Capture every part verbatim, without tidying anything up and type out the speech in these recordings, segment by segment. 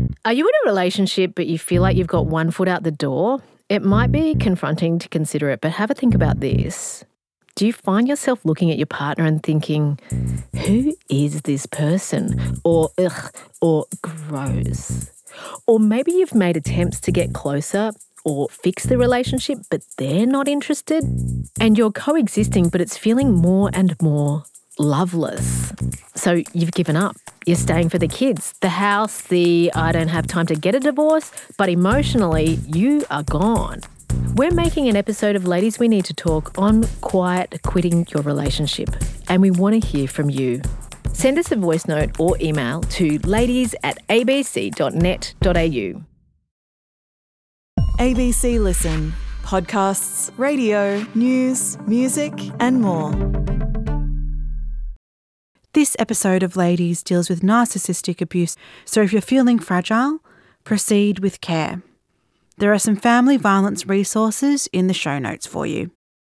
Are you in a relationship but you feel like you've got one foot out the door? It might be confronting to consider it, but have a think about this. Do you find yourself looking at your partner and thinking, who is this person? Or, ugh, or gross. Or maybe you've made attempts to get closer or fix the relationship, but they're not interested. And you're coexisting, but it's feeling more and more loveless. So you've given up. You're staying for the kids, the house, the I don't have time to get a divorce, but emotionally you are gone. We're making an episode of Ladies We Need to Talk on quiet quitting your relationship, and we want to hear from you. Send us a voice note or email to ladies at a b c dot net dot a u. A B C Listen. Podcasts, radio, news, music and more. This episode of Ladies deals with narcissistic abuse, so if you're feeling fragile, proceed with care. There are some family violence resources in the show notes for you.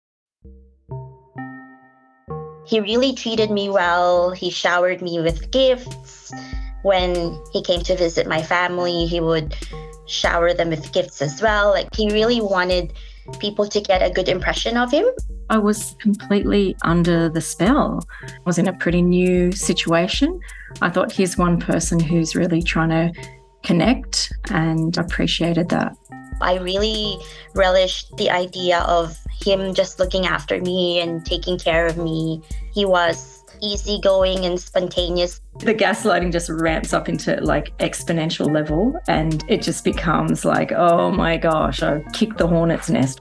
He really treated me well. He showered me with gifts. When he came to visit my family, he would shower them with gifts as well. Like, he really wanted people to get a good impression of him. I was completely under the spell. I was in a pretty new situation. I thought he's one person who's really trying to connect, and appreciated that. I really relished the idea of him just looking after me and taking care of me. He was easygoing and spontaneous. The gaslighting just ramps up into like exponential level, and it just becomes like, oh my gosh, I've kicked the hornet's nest.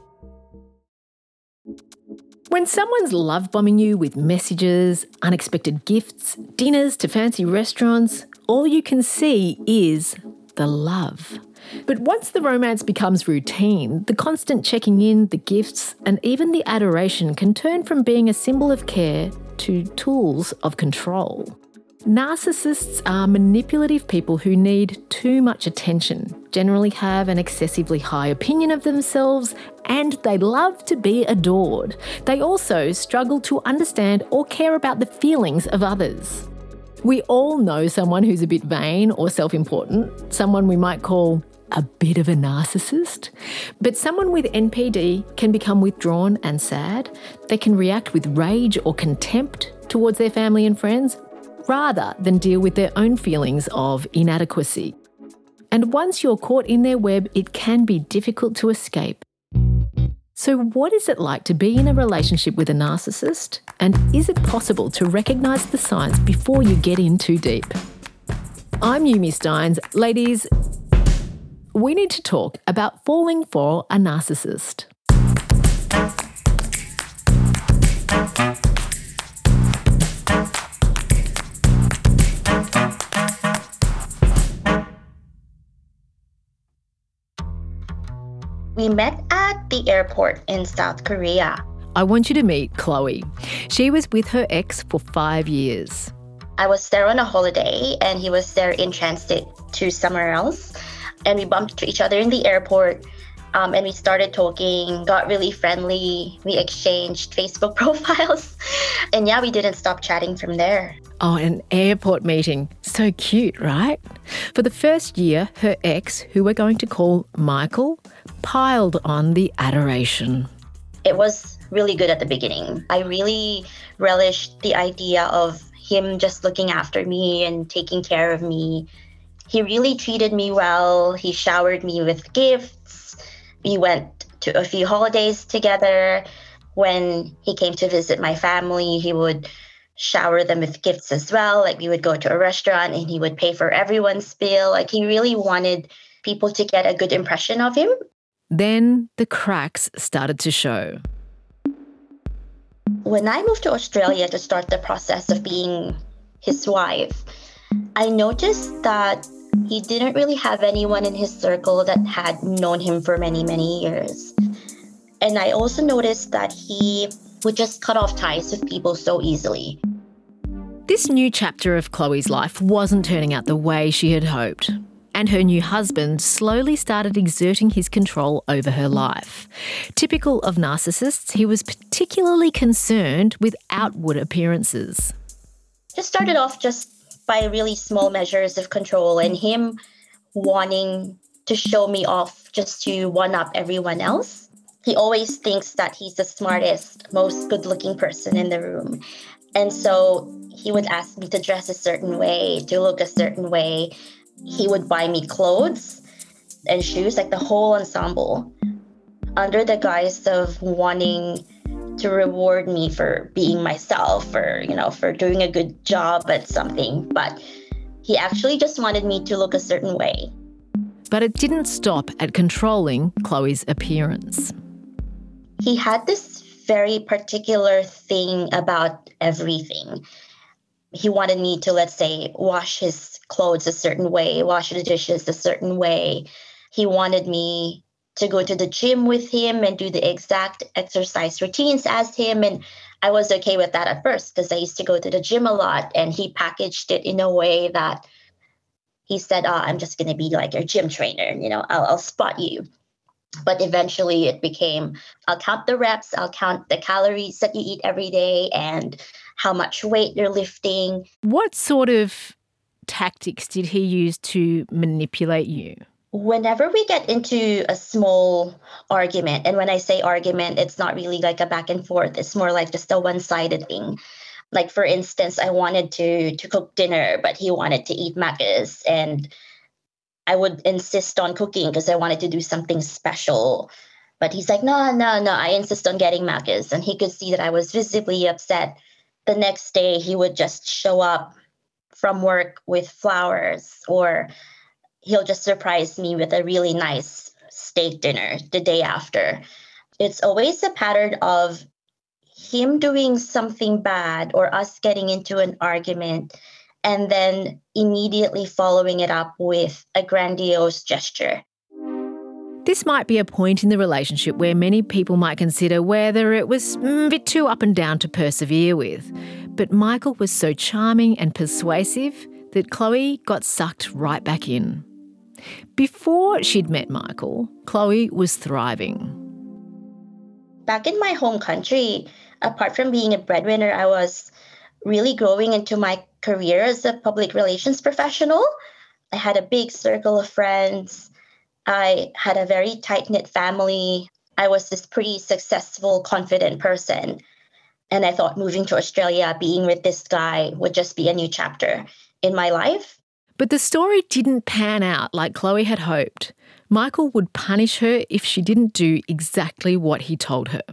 When someone's love bombing you with messages, unexpected gifts, dinners to fancy restaurants, all you can see is the love. But once the romance becomes routine, the constant checking in, the gifts, and even the adoration can turn from being a symbol of care to tools of control. Narcissists are manipulative people who need too much attention, generally have an excessively high opinion of themselves, and they love to be adored. They also struggle to understand or care about the feelings of others. We all know someone who's a bit vain or self-important, someone we might call a bit of a narcissist. But someone with N P D can become withdrawn and sad. They can react with rage or contempt towards their family and friends, rather than deal with their own feelings of inadequacy. And once you're caught in their web, it can be difficult to escape. So what is it like to be in a relationship with a narcissist? And is it possible to recognise the signs before you get in too deep? I'm Yumi Steins. Ladies, we need to talk about falling for a narcissist. We met at the airport in South Korea. I want you to meet Chloe. She was with her ex for five years. I was there on a holiday and he was there in transit to somewhere else. And we bumped into each other in the airport um, and we started talking, got really friendly. We exchanged Facebook profiles. And yeah, we didn't stop chatting from there. Oh, an airport meeting. So cute, right? For the first year, her ex, who we're going to call Michael, piled on the adoration. It was really good at the beginning. I really relished the idea of him just looking after me and taking care of me. He really treated me well. He showered me with gifts. We went to a few holidays together. When he came to visit my family, he would shower them with gifts as well. Like, we would go to a restaurant and he would pay for everyone's bill. Like, he really wanted people to get a good impression of him. Then the cracks started to show. When I moved to Australia to start the process of being his wife, I noticed that he didn't really have anyone in his circle that had known him for many, many years. And I also noticed that he would just cut off ties with people so easily. This new chapter of Chloe's life wasn't turning out the way she had hoped. And her new husband slowly started exerting his control over her life. Typical of narcissists, he was particularly concerned with outward appearances. Just started off just by really small measures of control, and him wanting to show me off just to one-up everyone else. He always thinks that he's the smartest, most good-looking person in the room. And so he would ask me to dress a certain way, to look a certain way. He would buy me clothes and shoes, like the whole ensemble, under the guise of wanting to reward me for being myself, or, you know, for doing a good job at something. But he actually just wanted me to look a certain way. But it didn't stop at controlling Chloe's appearance. He had this very particular thing about everything. He wanted me to, let's say, wash his clothes a certain way, wash the dishes a certain way. He wanted me to go to the gym with him and do the exact exercise routines as him. And I was okay with that at first because I used to go to the gym a lot, and he packaged it in a way that he said, oh, I'm just going to be like your gym trainer. You know, I'll, I'll spot you. But eventually it became, I'll count the reps, I'll count the calories that you eat every day and how much weight you're lifting. What sort of tactics did he use to manipulate you? Whenever we get into a small argument, and when I say argument, it's not really like a back and forth, it's more like just a one-sided thing. Like, for instance, I wanted to to cook dinner, but he wanted to eat macas, and I would insist on cooking because I wanted to do something special. But he's like, no, no, no, I insist on getting macas. And he could see that I was visibly upset. The next day, he would just show up from work with flowers, or he'll just surprise me with a really nice steak dinner the day after. It's always a pattern of him doing something bad or us getting into an argument and then immediately following it up with a grandiose gesture. This might be a point in the relationship where many people might consider whether it was a bit too up and down to persevere with. But Michael was so charming and persuasive that Chloe got sucked right back in. Before she'd met Michael, Chloe was thriving. Back in my home country, apart from being a breadwinner, I was really growing into my career as a public relations professional. I had a big circle of friends. I had a very tight-knit family. I was this pretty successful, confident person. And I thought moving to Australia, being with this guy would just be a new chapter in my life. But the story didn't pan out like Chloe had hoped. Michael would punish her if she didn't do exactly what he told her.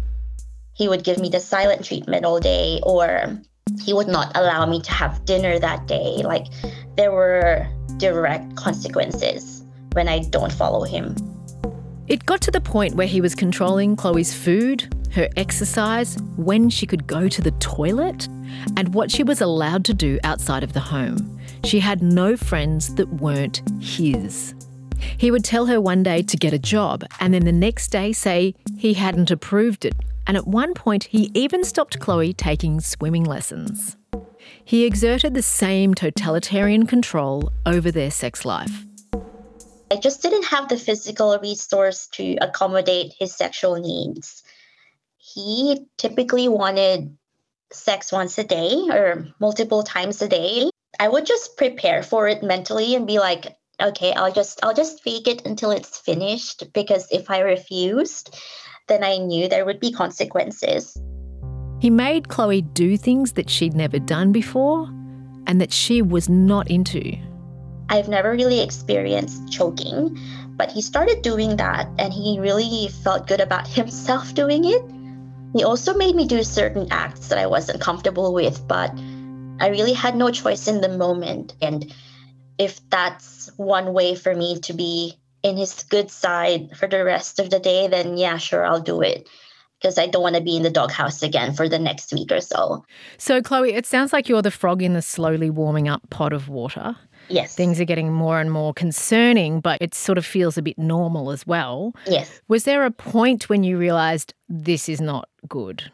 He would give me the silent treatment all day, or he would not allow me to have dinner that day. Like, there were direct consequences when I don't follow him. It got to the point where he was controlling Chloe's food, her exercise, when she could go to the toilet, and what she was allowed to do outside of the home. She had no friends that weren't his. He would tell her one day to get a job and then the next day say he hadn't approved it. And at one point, he even stopped Chloe taking swimming lessons. He exerted the same totalitarian control over their sex life. I just didn't have the physical resource to accommodate his sexual needs. He typically wanted sex once a day or multiple times a day. I would just prepare for it mentally and be like, okay, I'll just I'll just fake it until it's finished, because if I refused, then I knew there would be consequences. He made Chloe do things that she'd never done before and that she was not into. I've never really experienced choking, but he started doing that and he really felt good about himself doing it. He also made me do certain acts that I wasn't comfortable with, but I really had no choice in the moment. And if that's one way for me to be in his good side for the rest of the day, then yeah, sure, I'll do it. Because I don't want to be in the doghouse again for the next week or so. So, Chloe, it sounds like you're the frog in the slowly warming up pot of water. Yes. Things are getting more and more concerning, but it sort of feels a bit normal as well. Yes. Was there a point when you realised this is not good?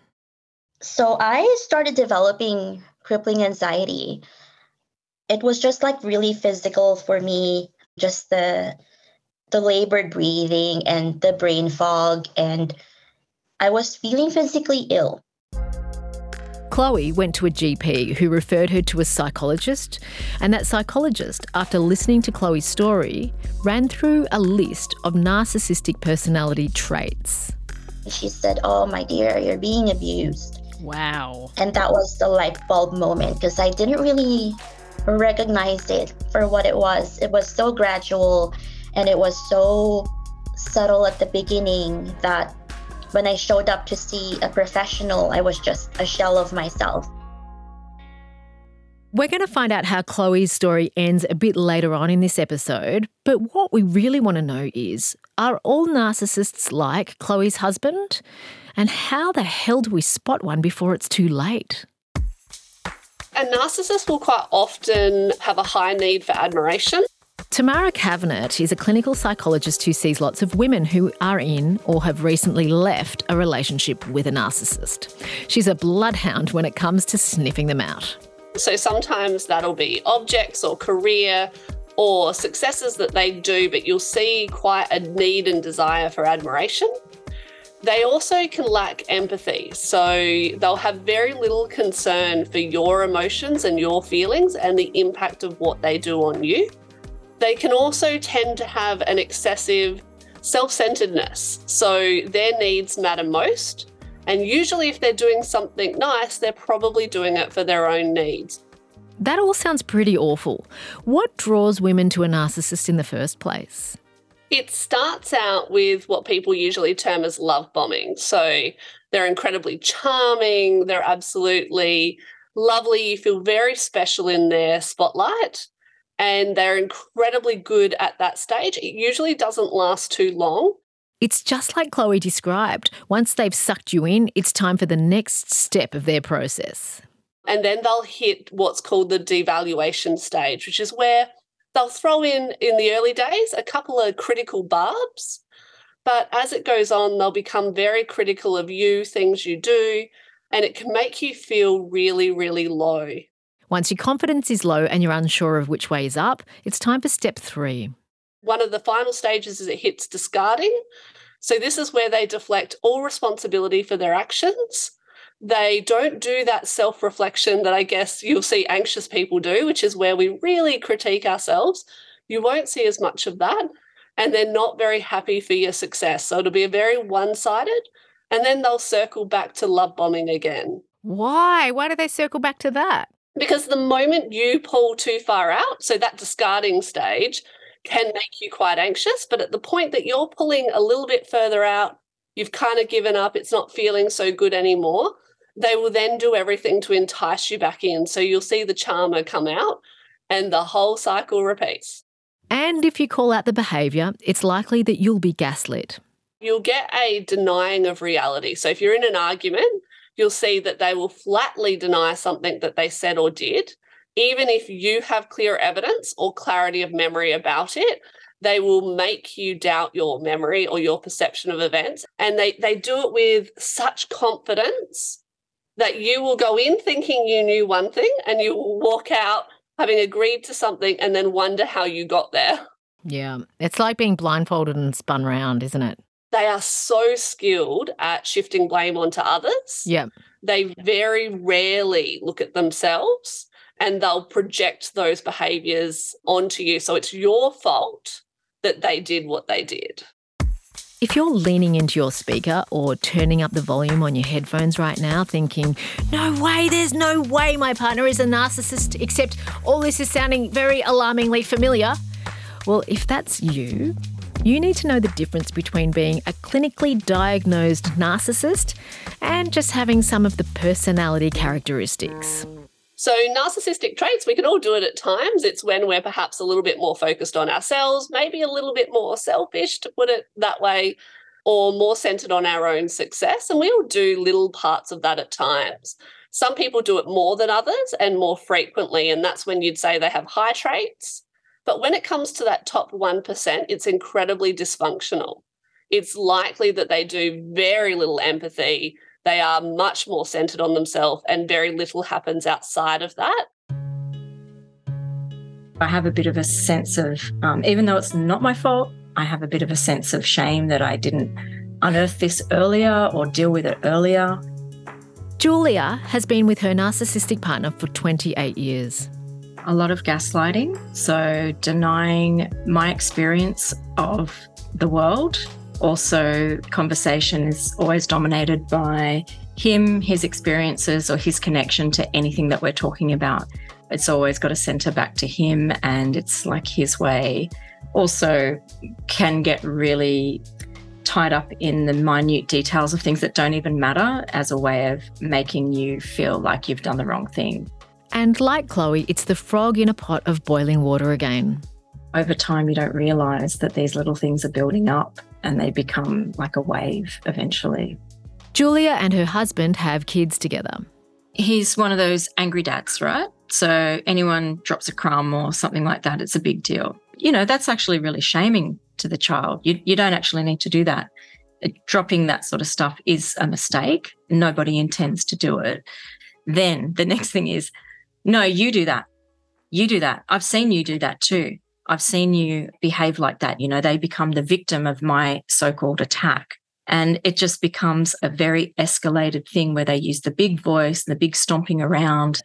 So I started developing crippling anxiety. It was just like really physical for me, just the the labored breathing and the brain fog, and I was feeling physically ill. Chloe went to a G P who referred her to a psychologist, and that psychologist, after listening to Chloe's story, ran through a list of narcissistic personality traits. She said, "Oh, my dear, you're being abused." Wow. And that was the light bulb moment because I didn't really recognize it for what it was. It was so gradual and it was so subtle at the beginning that when I showed up to see a professional, I was just a shell of myself. We're going to find out how Chloe's story ends a bit later on in this episode, but what we really want to know is, are all narcissists like Chloe's husband? And how the hell do we spot one before it's too late? A narcissist will quite often have a high need for admiration. Tamara Cavanagh is a clinical psychologist who sees lots of women who are in or have recently left a relationship with a narcissist. She's a bloodhound when it comes to sniffing them out. So sometimes that'll be objects or career or successes that they do, but you'll see quite a need and desire for admiration. They also can lack empathy, so they'll have very little concern for your emotions and your feelings and the impact of what they do on you. They can also tend to have an excessive self-centeredness, so their needs matter most. And usually if they're doing something nice, they're probably doing it for their own needs. That all sounds pretty awful. What draws women to a narcissist in the first place? It starts out with what people usually term as love bombing. So they're incredibly charming, they're absolutely lovely, you feel very special in their spotlight, and they're incredibly good at that stage. It usually doesn't last too long. It's just like Chloe described. Once they've sucked you in, it's time for the next step of their process. And then they'll hit what's called the devaluation stage, which is where they'll throw in, in the early days, a couple of critical barbs, but as it goes on, they'll become very critical of you, things you do, and it can make you feel really, really low. Once your confidence is low and you're unsure of which way is up, it's time for step three. One of the final stages is it hits discarding. So this is where they deflect all responsibility for their actions. They don't do that self-reflection that I guess you'll see anxious people do, which is where we really critique ourselves. You won't see as much of that, and they're not very happy for your success. So it'll be a very one-sided, and then they'll circle back to love bombing again. Why? Why do they circle back to that? Because the moment you pull too far out, so that discarding stage can make you quite anxious, but at the point that you're pulling a little bit further out, you've kind of given up, it's not feeling so good anymore, they will then do everything to entice you back in. So you'll see the charmer come out and the whole cycle repeats. And if you call out the behaviour, it's likely that you'll be gaslit. You'll get a denying of reality. So if you're in an argument, you'll see that they will flatly deny something that they said or did. Even if you have clear evidence or clarity of memory about it, they will make you doubt your memory or your perception of events. And they, they do it with such confidence that you will go in thinking you knew one thing and you will walk out having agreed to something and then wonder how you got there. Yeah, it's like being blindfolded and spun round, isn't it? They are so skilled at shifting blame onto others. Yeah. They very rarely look at themselves and they'll project those behaviours onto you. So it's your fault that they did what they did. If you're leaning into your speaker or turning up the volume on your headphones right now thinking, no way, there's no way my partner is a narcissist, except all this is sounding very alarmingly familiar. Well, if that's you, you need to know the difference between being a clinically diagnosed narcissist and just having some of the personality characteristics. So narcissistic traits, we can all do it at times. It's when we're perhaps a little bit more focused on ourselves, maybe a little bit more selfish, to put it that way, or more centered on our own success. And we all do little parts of that at times. Some people do it more than others and more frequently, and that's when you'd say they have high traits. But when it comes to that top one percent, it's incredibly dysfunctional. It's likely that they do very little empathy. They are much more centered on themselves and very little happens outside of that. I have a bit of a sense of, um, even though it's not my fault, I have a bit of a sense of shame that I didn't unearth this earlier or deal with it earlier. Julia has been with her narcissistic partner for twenty-eight years. A lot of gaslighting, so denying my experience of the world. Also, conversation is always dominated by him, his experiences, or his connection to anything that we're talking about. It's always got to centre back to him, and it's like his way. Also can get really tied up in the minute details of things that don't even matter as a way of making you feel like you've done the wrong thing. And like Chloe, it's the frog in a pot of boiling water again. Over time, you don't realise that these little things are building up and they become like a wave eventually. Julia and her husband have kids together. He's one of those angry dads, right? So anyone drops a crumb or something like that, it's a big deal. You know, that's actually really shaming to the child. You, you don't actually need to do that. Dropping that sort of stuff is a mistake. Nobody intends to do it. Then the next thing is, no, you do that. You do that. I've seen you do that too. I've seen you behave like that. You know, they become the victim of my so-called attack. And it just becomes a very escalated thing where they use the big voice and the big stomping around.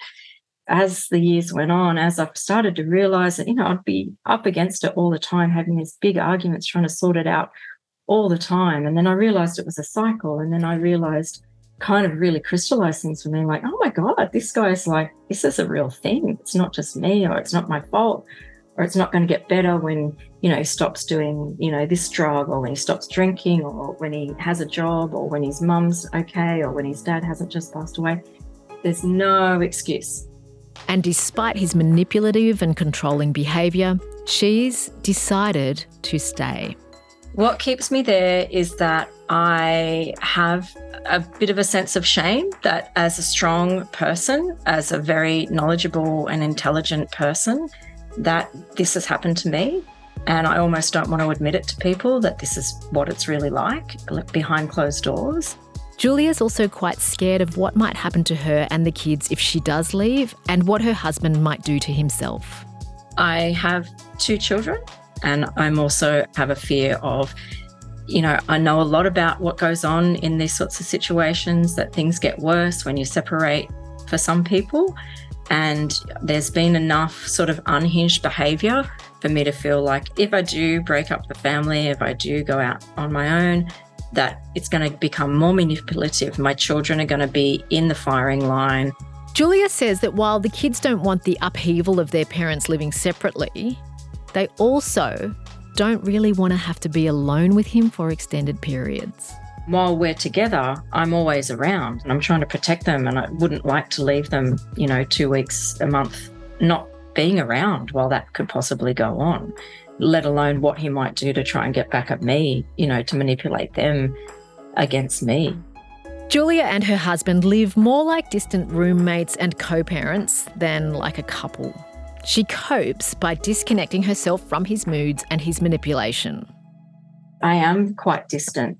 As the years went on, as I've started to realise that, you know, I'd be up against it all the time, having these big arguments, trying to sort it out all the time. And then I realised it was a cycle. And then I realised kind of really crystallised things for me, like, oh my God, this guy's like, this is a real thing. It's not just me, or it's not my fault, or it's not going to get better when, you know, he stops doing, you know, this drug, or when he stops drinking, or when he has a job, or when his mum's okay, or when his dad hasn't just passed away. There's no excuse. And despite his manipulative and controlling behaviour, she's decided to stay. What keeps me there is that I have a bit of a sense of shame that as a strong person, as a very knowledgeable and intelligent person, that this has happened to me. And I almost don't want to admit it to people that this is what it's really like behind closed doors. Julia's also quite scared of what might happen to her and the kids if she does leave, and what her husband might do to himself. I have two children, and I'm also have a fear of, you know, I know a lot about what goes on in these sorts of situations, that things get worse when you separate for some people. And there's been enough sort of unhinged behaviour for me to feel like if I do break up the family, if I do go out on my own, that it's going to become more manipulative. My children are going to be in the firing line. Julia says that while the kids don't want the upheaval of their parents living separately, they also don't really want to have to be alone with him for extended periods. While we're together, I'm always around and I'm trying to protect them, and I wouldn't like to leave them, you know, two weeks, a month, not being around while that could possibly go on, let alone what he might do to try and get back at me, you know, to manipulate them against me. Julia and her husband live more like distant roommates and co-parents than like a couple. She copes by disconnecting herself from his moods and his manipulation. I am quite distant.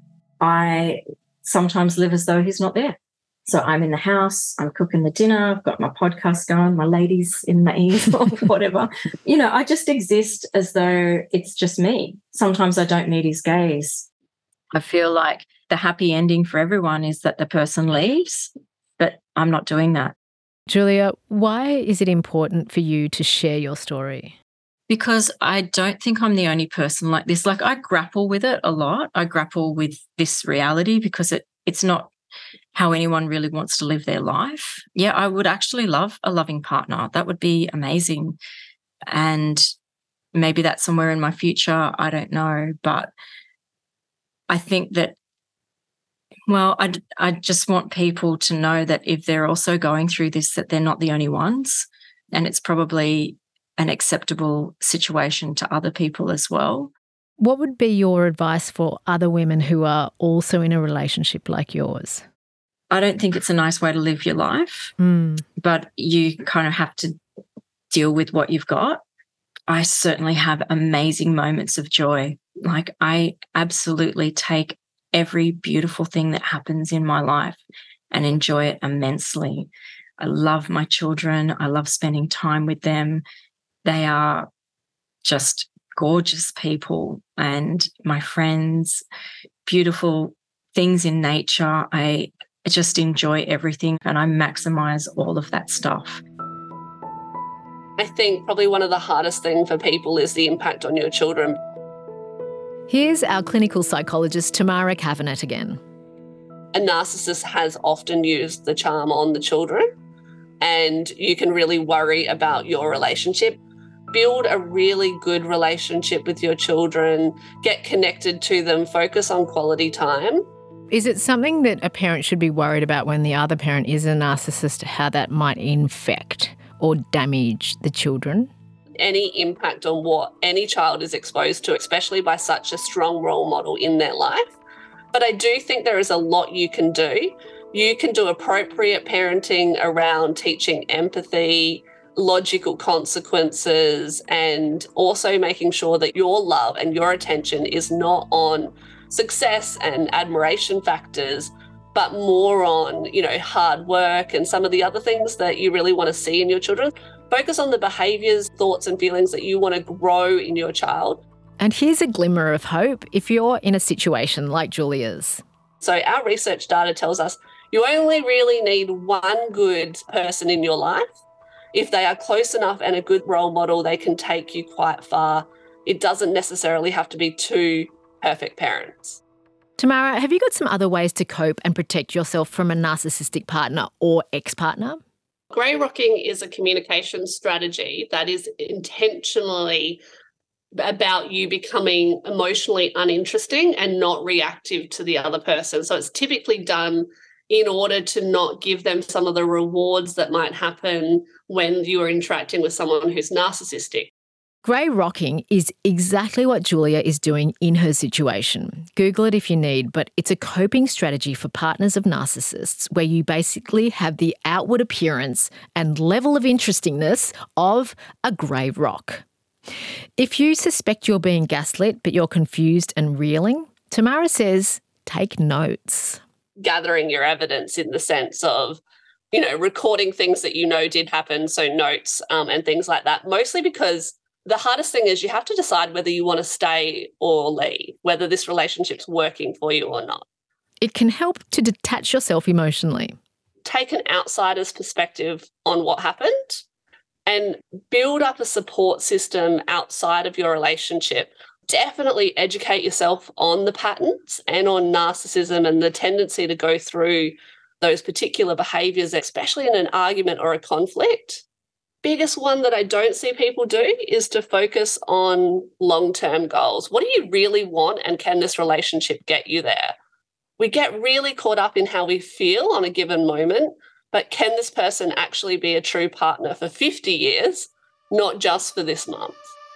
I sometimes live as though he's not there. So I'm in the house, I'm cooking the dinner, I've got my podcast going, my ladies in my ears or whatever. You know, I just exist as though it's just me. Sometimes I don't need his gaze. I feel like the happy ending for everyone is that the person leaves, but I'm not doing that. Julia, why is it important for you to share your story? Because I don't think I'm the only person like this. Like, I grapple with it a lot. I grapple with this reality because it it's not how anyone really wants to live their life. Yeah, I would actually love a loving partner. That would be amazing. And maybe that's somewhere in my future. I don't know. But I think that, well, I, I just want people to know that if they're also going through this, that they're not the only ones. And it's probably an acceptable situation to other people as well. What would be your advice for other women who are also in a relationship like yours? I don't think it's a nice way to live your life, mm. but you kind of have to deal with what you've got. I certainly have amazing moments of joy. Like, I absolutely take every beautiful thing that happens in my life and enjoy it immensely. I love my children. I love spending time with them. They are just gorgeous people, and my friends, beautiful things in nature. I just enjoy everything and I maximize all of that stuff. I think probably one of the hardest things for people is the impact on your children. Here's our clinical psychologist, Tamara Cavanagh again. A narcissist has often used the charm on the children, and you can really worry about your relationship. Build a really good relationship with your children, get connected to them, focus on quality time. Is it something that a parent should be worried about when the other parent is a narcissist, how that might infect or damage the children? Any impact on what any child is exposed to, especially by such a strong role model in their life. But I do think there is a lot you can do. You can do appropriate parenting around teaching empathy, logical consequences, and also making sure that your love and your attention is not on success and admiration factors, but more on, you know, hard work and some of the other things that you really want to see in your children. Focus on the behaviours, thoughts and feelings that you want to grow in your child. And here's a glimmer of hope if you're in a situation like Julia's. So our research data tells us you only really need one good person in your life. If they are close enough and a good role model, they can take you quite far. It doesn't necessarily have to be two perfect parents. Tamara, have you got some other ways to cope and protect yourself from a narcissistic partner or ex-partner? Grey rocking is a communication strategy that is intentionally about you becoming emotionally uninteresting and not reactive to the other person. So it's typically done in order to not give them some of the rewards that might happen when you are interacting with someone who's narcissistic. Grey rocking is exactly what Julia is doing in her situation. Google it if you need, but it's a coping strategy for partners of narcissists where you basically have the outward appearance and level of interestingness of a grey rock. If you suspect you're being gaslit but you're confused and reeling, Tamara says take notes. Gathering your evidence in the sense of, you know, recording things that you know did happen, so notes um, and things like that, mostly because the hardest thing is you have to decide whether you want to stay or leave, whether this relationship's working for you or not. It can help to detach yourself emotionally. Take an outsider's perspective on what happened and build up a support system outside of your relationship. Definitely educate yourself on the patterns and on narcissism and the tendency to go through those particular behaviours, especially in an argument or a conflict. Biggest one that I don't see people do is to focus on long-term goals. What do you really want and can this relationship get you there? We get really caught up in how we feel on a given moment, but can this person actually be a true partner for fifty years, not just for this month?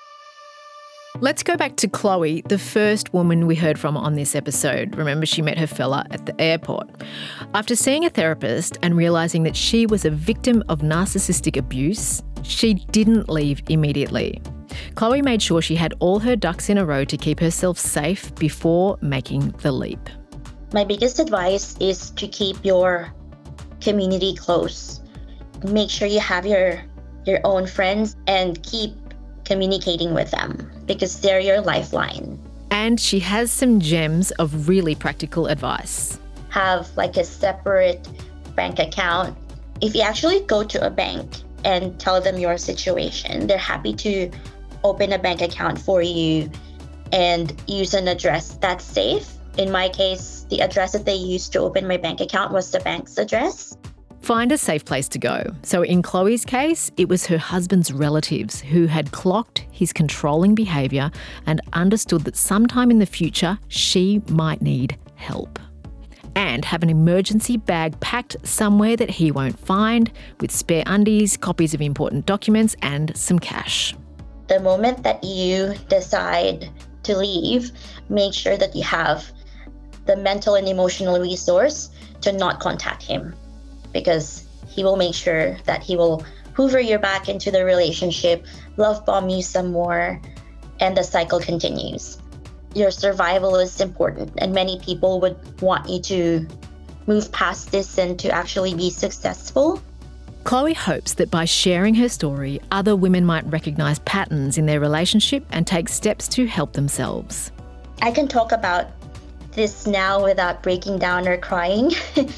Let's go back to Chloe, the first woman we heard from on this episode. Remember, she met her fella at the airport. After seeing a therapist and realising that she was a victim of narcissistic abuse, she didn't leave immediately. Chloe made sure she had all her ducks in a row to keep herself safe before making the leap. My biggest advice is to keep your community close. Make sure you have your your own friends and keep communicating with them because they're your lifeline. And she has some gems of really practical advice. Have like a separate bank account. If you actually go to a bank and tell them your situation, they're happy to open a bank account for you and use an address that's safe. In my case, the address that they used to open my bank account was the bank's address. Find a safe place to go. So in Chloe's case, it was her husband's relatives who had clocked his controlling behaviour and understood that sometime in the future she might need help. And have an emergency bag packed somewhere that he won't find, with spare undies, copies of important documents and some cash. The moment that you decide to leave, make sure that you have the mental and emotional resource to not contact him, because he will make sure that he will hoover you back into the relationship, love bomb you some more, and the cycle continues. Your survival is important, and many people would want you to move past this and to actually be successful. Chloe hopes that by sharing her story, other women might recognise patterns in their relationship and take steps to help themselves. I can talk about this now without breaking down or crying.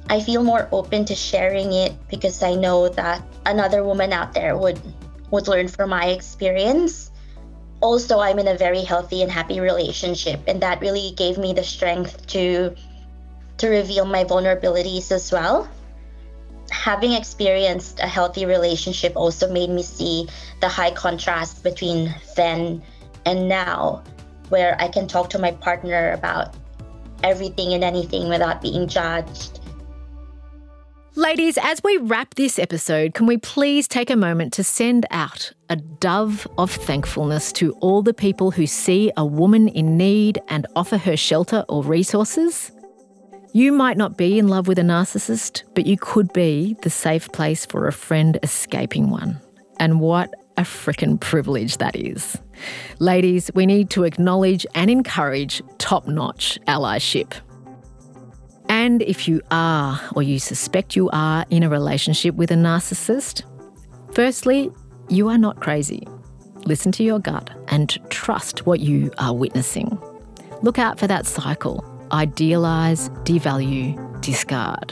I feel more open to sharing it because I know that another woman out there would would learn from my experience. Also, I'm in a very healthy and happy relationship, and that really gave me the strength to to reveal my vulnerabilities as well. Having experienced a healthy relationship also made me see the high contrast between then and now, where I can talk to my partner about everything and anything without being judged. Ladies, as we wrap this episode, can we please take a moment to send out a dove of thankfulness to all the people who see a woman in need and offer her shelter or resources? You might not be in love with a narcissist, but you could be the safe place for a friend escaping one. And what a frickin' privilege that is. Ladies, we need to acknowledge and encourage top-notch allyship. And if you are, or you suspect you are, in a relationship with a narcissist, firstly, you are not crazy. Listen to your gut and trust what you are witnessing. Look out for that cycle. Idealise, devalue, discard.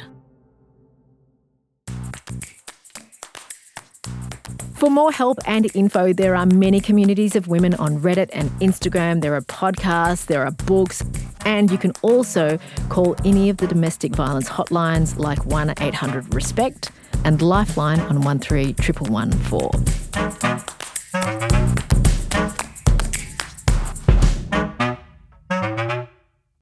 For more help and info, there are many communities of women on Reddit and Instagram. There are podcasts, there are books, and you can also call any of the domestic violence hotlines like one eight hundred RESPECT and Lifeline on one three one one one four.